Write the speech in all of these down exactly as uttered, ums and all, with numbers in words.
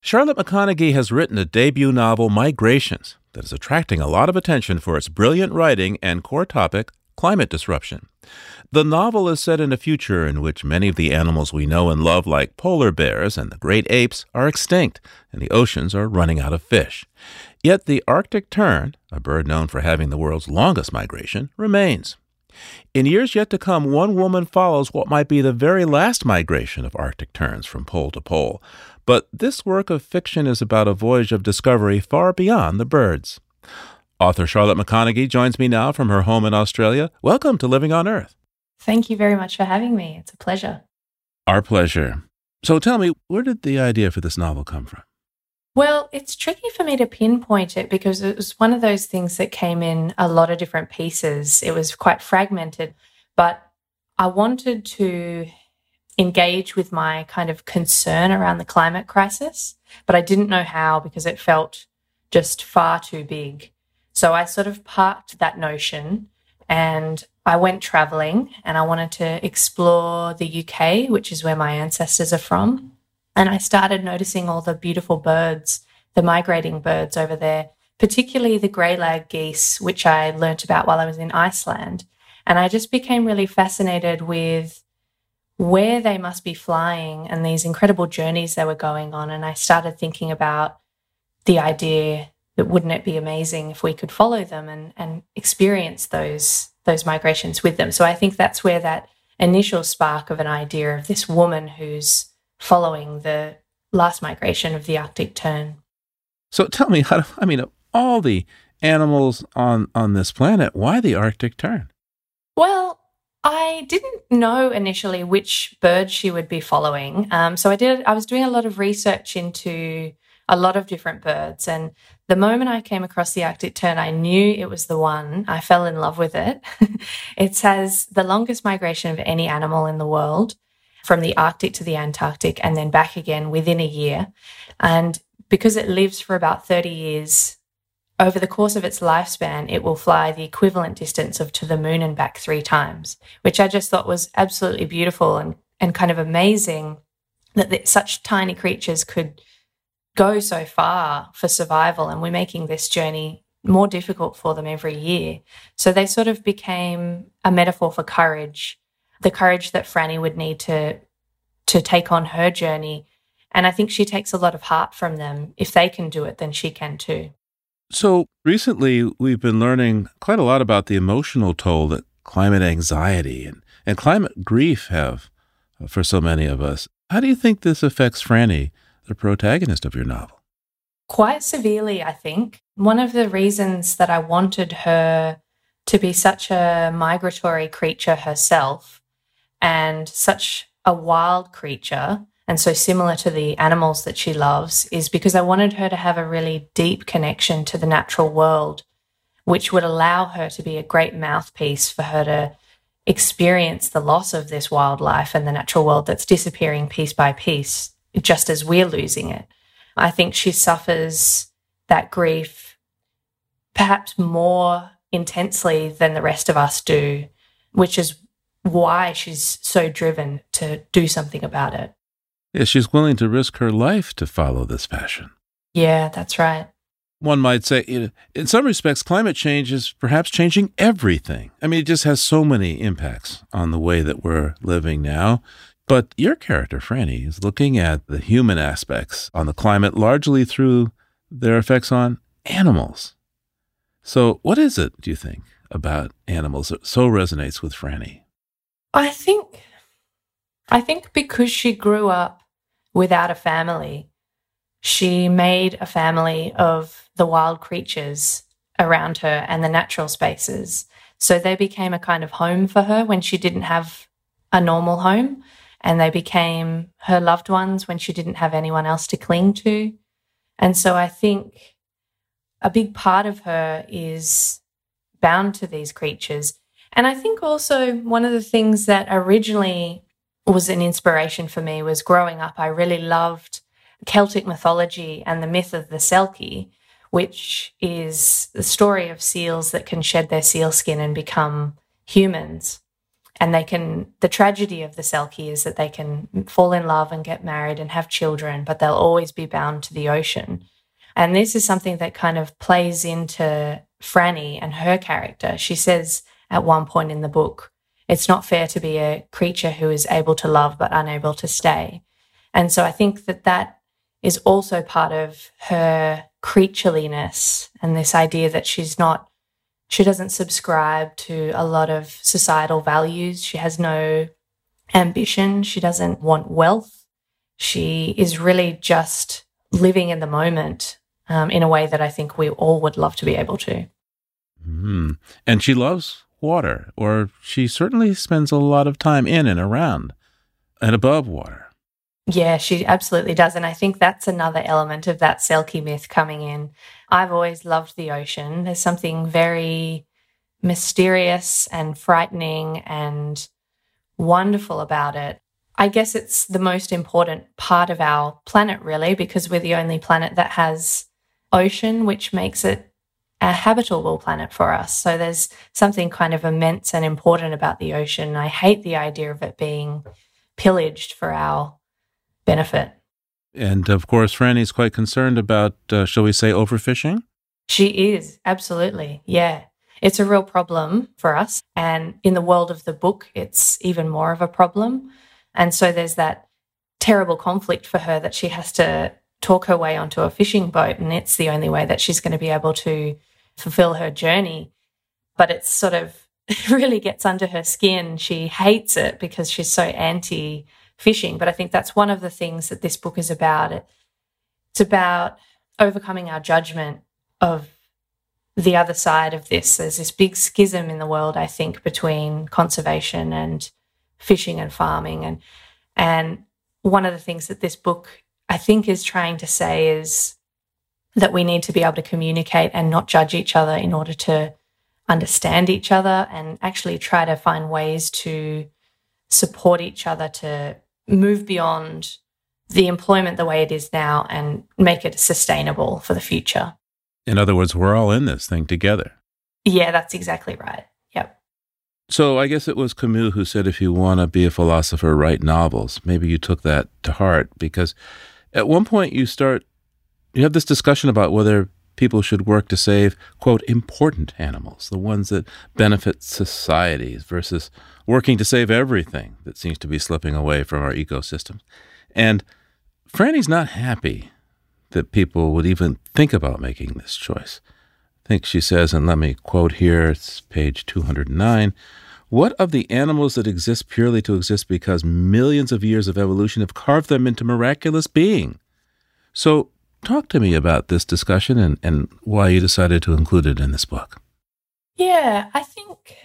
Charlotte McConaghy has written a debut novel, Migrations, that is attracting a lot of attention for its brilliant writing and core topic, climate disruption. The novel is set in a future in which many of the animals we know and love, like polar bears and the great apes, are extinct, and the oceans are running out of fish. Yet the Arctic tern, a bird known for having the world's longest migration, remains. In years yet to come, one woman follows what might be the very last migration of Arctic terns from pole to pole. But this work of fiction is about a voyage of discovery far beyond the birds. Author Charlotte McConaghy joins me now from her home in Australia. Welcome to Living on Earth. Thank you very much for having me. It's a pleasure. Our pleasure. So tell me, where did the idea for this novel come from? Well, it's tricky for me to pinpoint it because it was one of those things that came in a lot of different pieces. It was quite fragmented, but I wanted to engage with my kind of concern around the climate crisis, but I didn't know how because it felt just far too big. So I sort of parked that notion and I went traveling and I wanted to explore the U K, which is where my ancestors are from. And I started noticing all the beautiful birds, the migrating birds over there, particularly the grey-lag geese, which I learnt about while I was in Iceland. And I just became really fascinated with where they must be flying and these incredible journeys they were going on. And I started thinking about the idea that wouldn't it be amazing if we could follow them and, and experience those, those migrations with them. So I think that's where that initial spark of an idea of this woman who's following the last migration of the Arctic tern. So tell me, how do, I mean, of all the animals on, on this planet, why the Arctic tern? Well, I didn't know initially which bird she would be following. Um, so I did. I was doing a lot of research into a lot of different birds. And the moment I came across the Arctic tern, I knew it was the one. I fell in love with it. It has the longest migration of any animal in the world, from the Arctic to the Antarctic and then back again within a year. And because it lives for about thirty years, over the course of its lifespan, it will fly the equivalent distance of to the moon and back three times, which I just thought was absolutely beautiful and, and kind of amazing that the, such tiny creatures could go so far for survival, and we're making this journey more difficult for them every year. So they sort of became a metaphor for courage, the courage that Franny would need to to take on her journey. And I think she takes a lot of heart from them. If they can do it, then she can too. So recently, we've been learning quite a lot about the emotional toll that climate anxiety and, and climate grief have for so many of us. How do you think this affects Franny, the protagonist of your novel? Quite severely, I think. One of the reasons that I wanted her to be such a migratory creature herself and such a wild creature, and so similar to the animals that she loves, is because I wanted her to have a really deep connection to the natural world, which would allow her to be a great mouthpiece for her to experience the loss of this wildlife and the natural world that's disappearing piece by piece, just as we're losing it. I think she suffers that grief perhaps more intensely than the rest of us do, which is why she's so driven to do something about it. Yeah, she's willing to risk her life to follow this passion. Yeah, that's right. One might say, you know, in some respects, climate change is perhaps changing everything. I mean, it just has so many impacts on the way that we're living now. But your character, Franny, is looking at the human aspects on the climate largely through their effects on animals. So what is it, do you think, about animals that so resonates with Franny? I think, I think because she grew up without a family, she made a family of the wild creatures around her and the natural spaces. So they became a kind of home for her when she didn't have a normal home, and they became her loved ones when she didn't have anyone else to cling to. And so I think a big part of her is bound to these creatures. And I think also one of the things that originally was an inspiration for me was growing up, I really loved Celtic mythology and the myth of the Selkie, which is the story of seals that can shed their seal skin and become humans. And they can, the tragedy of the Selkie is that they can fall in love and get married and have children, but they'll always be bound to the ocean. And this is something that kind of plays into Franny and her character. She says at one point in the book, it's not fair to be a creature who is able to love but unable to stay. And so I think that that is also part of her creatureliness and this idea that she's not, she doesn't subscribe to a lot of societal values. She has no ambition. She doesn't want wealth. She is really just living in the moment um, in a way that I think we all would love to be able to. Mm-hmm. And she loves water, or she certainly spends a lot of time in and around and above water. Yeah, she absolutely does. And I think that's another element of that Selkie myth coming in. I've always loved the ocean. There's something very mysterious and frightening and wonderful about it. I guess it's the most important part of our planet, really, because we're the only planet that has ocean, which makes it a habitable planet for us. So there's something kind of immense and important about the ocean. I hate the idea of it being pillaged for our benefit. And of course, Franny's quite concerned about, uh, shall we say, overfishing? She is, absolutely. Yeah. It's a real problem for us. And in the world of the book, it's even more of a problem. And so there's that terrible conflict for her that she has to talk her way onto a fishing boat, and it's the only way that she's going to be able to fulfill her journey. But it's sort of, it really gets under her skin. She hates it because she's so anti fishing. But I think that's one of the things that this book is about. It, it's about overcoming our judgment of the other side of this. There's this big schism in the world, I think, between conservation and fishing and farming. And, and one of the things that this book, I think, is trying to say is that we need to be able to communicate and not judge each other in order to understand each other and actually try to find ways to support each other to move beyond the employment the way it is now and make it sustainable for the future. In other words, we're all in this thing together. Yeah, that's exactly right. Yep. So I guess it was Camus who said, if you want to be a philosopher, write novels. Maybe you took that to heart, because at one point you start, you have this discussion about whether people should work to save, quote, important animals, the ones that benefit societies, versus working to save everything that seems to be slipping away from our ecosystem. And Franny's not happy that people would even think about making this choice. I think she says, and let me quote here, it's page two hundred nine, "What of the animals that exist purely to exist because millions of years of evolution have carved them into miraculous being?" So talk to me about this discussion and, and why you decided to include it in this book. Yeah, I think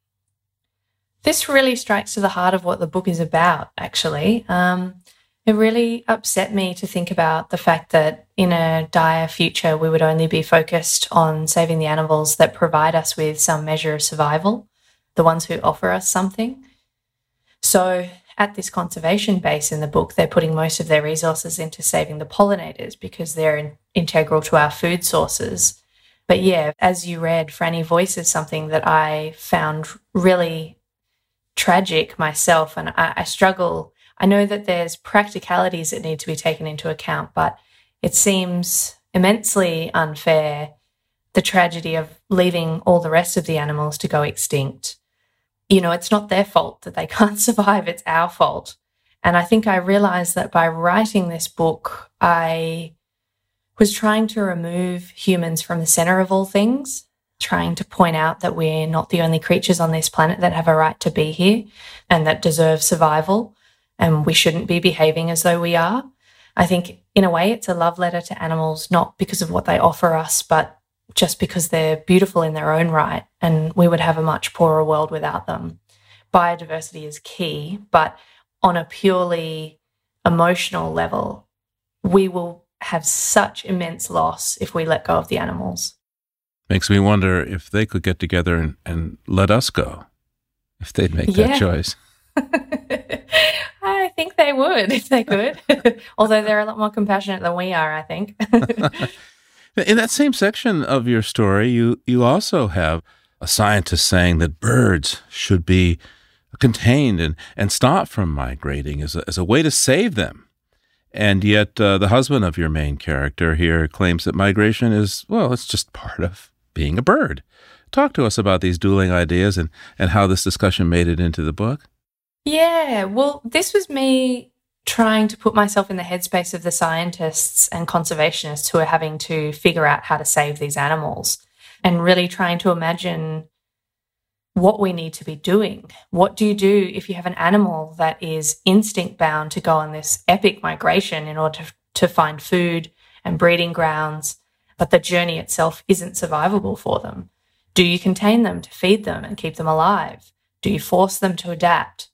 this really strikes to the heart of what the book is about, actually. Um, it really upset me to think about the fact that in a dire future, we would only be focused on saving the animals that provide us with some measure of survival, the ones who offer us something. So at this conservation base in the book, they're putting most of their resources into saving the pollinators because they're in, integral to our food sources. But yeah, as you read, Franny voices something that I found really tragic myself, and I, I struggle. I know that there's practicalities that need to be taken into account, but it seems immensely unfair, the tragedy of leaving all the rest of the animals to go extinct. You know, it's not their fault that they can't survive, it's our fault. And I think I realized that by writing this book, I was trying to remove humans from the center of all things, trying to point out that we're not the only creatures on this planet that have a right to be here and that deserve survival, and we shouldn't be behaving as though we are. I think in a way it's a love letter to animals, not because of what they offer us, but just because they're beautiful in their own right, and we would have a much poorer world without them. Biodiversity is key, but on a purely emotional level, we will have such immense loss if we let go of the animals. Makes me wonder if they could get together and, and let us go, if they'd make Yeah. that choice. I think they would if they could, although they're a lot more compassionate than we are, I think. In that same section of your story, you, you also have a scientist saying that birds should be contained and, and stopped from migrating as a, as a way to save them. And yet uh, the husband of your main character here claims that migration is, well, it's just part of being a bird. Talk to us about these dueling ideas and, and how this discussion made it into the book. Yeah, well, this was me trying to put myself in the headspace of the scientists and conservationists who are having to figure out how to save these animals, and really trying to imagine what we need to be doing. What do you do if you have an animal that is instinct bound to go on this epic migration in order to, to find food and breeding grounds, but the journey itself isn't survivable for them? Do you contain them to feed them and keep them alive? Do you force them to adapt?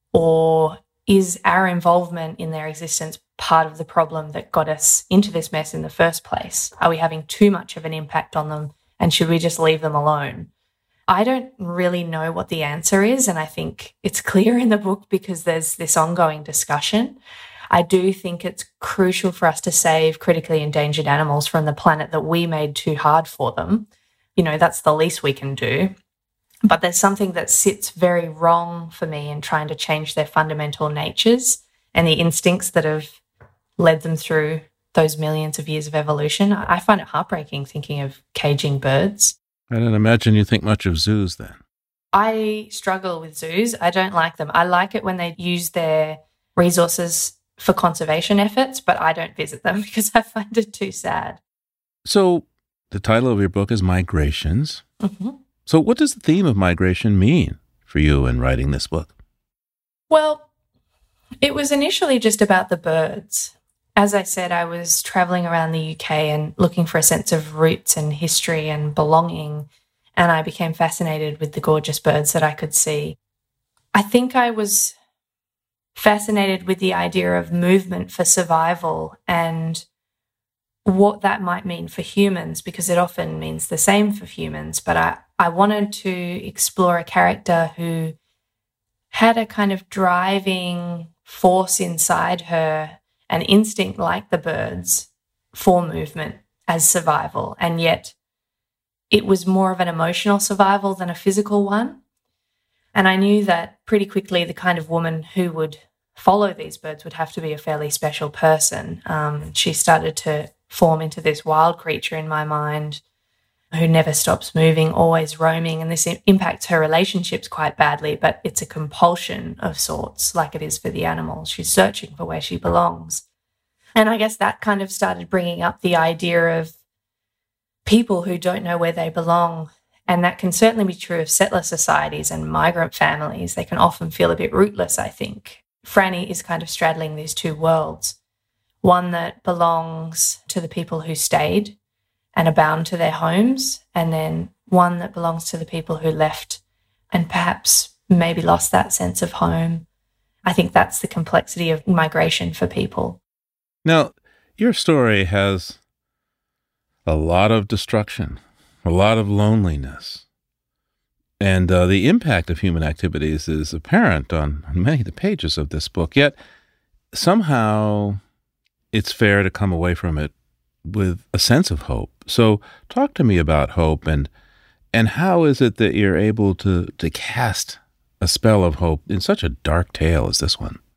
Or is our involvement in their existence part of the problem that got us into this mess in the first place? Are we having too much of an impact on them, and should we just leave them alone? I don't really know what the answer is, and I think it's clear in the book because there's this ongoing discussion. I do think it's crucial for us to save critically endangered animals from the planet that we made too hard for them. You know, that's the least we can do. But there's something that sits very wrong for me in trying to change their fundamental natures and the instincts that have led them through those millions of years of evolution. I find it heartbreaking thinking of caging birds. I don't imagine you think much of zoos then. I struggle with zoos. I don't like them. I like it when they use their resources for conservation efforts, but I don't visit them because I find it too sad. So the title of your book is Migrations. Mm-hmm. So what does the theme of migration mean for you in writing this book? Well, it was initially just about the birds. As I said, I was traveling around the U K and looking for a sense of roots and history and belonging, and I became fascinated with the gorgeous birds that I could see. I think I was fascinated with the idea of movement for survival and what that might mean for humans, because it often means the same for humans. But I, I wanted to explore a character who had a kind of driving force inside her, an instinct like the birds for movement as survival, and yet it was more of an emotional survival than a physical one. And I knew that pretty quickly the kind of woman who would follow these birds would have to be a fairly special person. Um, she started to form into this wild creature in my mind who never stops moving, always roaming, and this impacts her relationships quite badly, but it's a compulsion of sorts, like it is for the animals. She's searching for where she belongs. And I guess that kind of started bringing up the idea of people who don't know where they belong, and that can certainly be true of settler societies and migrant families. They can often feel a bit rootless, I think. Franny is kind of straddling these two worlds, one that belongs to the people who stayed and are bound to their homes, and then one that belongs to the people who left and perhaps maybe lost that sense of home. I think that's the complexity of migration for people. Now, your story has a lot of destruction, a lot of loneliness, and uh, the impact of human activities is apparent on, on many of the pages of this book, yet somehow it's fair to come away from it with a sense of hope. So talk to me about hope, and and how is it that you're able to, to cast a spell of hope in such a dark tale as this one?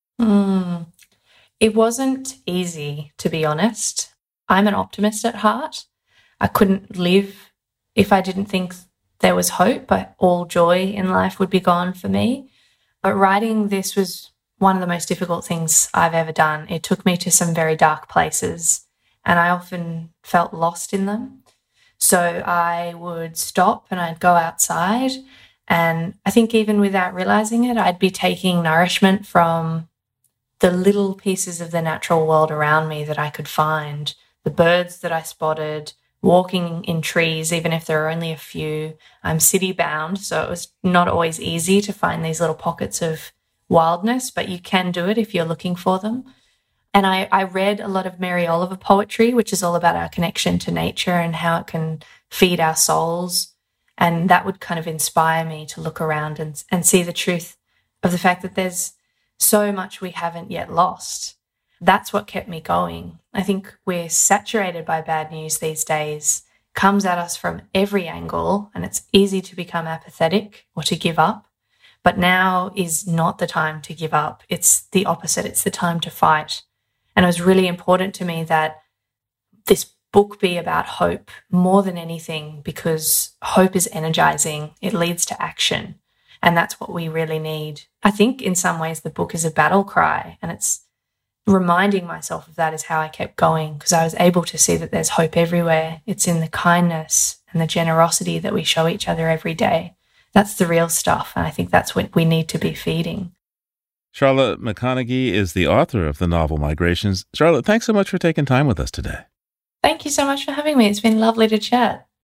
Mm. It wasn't easy, to be honest. I'm an optimist at heart. I couldn't live if I didn't think there was hope, but all joy in life would be gone for me. But writing this was one of the most difficult things I've ever done. It took me to some very dark places, and I often felt lost in them. So I would stop and I'd go outside, and I think even without realizing it, I'd be taking nourishment from the little pieces of the natural world around me that I could find, the birds that I spotted, walking in trees, even if there are only a few. I'm city bound, so it was not always easy to find these little pockets of wildness, but you can do it if you're looking for them. And I, I read a lot of Mary Oliver poetry, which is all about our connection to nature and how it can feed our souls. And that would kind of inspire me to look around and, and see the truth of the fact that there's so much we haven't yet lost. That's what kept me going. I think we're saturated by bad news these days, comes at us from every angle, and it's easy to become apathetic or to give up. But now is not the time to give up. It's the opposite. It's the time to fight. And it was really important to me that this book be about hope more than anything, because hope is energizing. It leads to action. And that's what we really need. I think in some ways the book is a battle cry, and it's reminding myself of that is how I kept going, because I was able to see that there's hope everywhere. It's in the kindness and the generosity that we show each other every day. That's the real stuff, and I think that's what we need to be feeding. Charlotte McConaghy is the author of the novel Migrations. Charlotte, thanks so much for taking time with us today. Thank you so much for having me. It's been lovely to chat.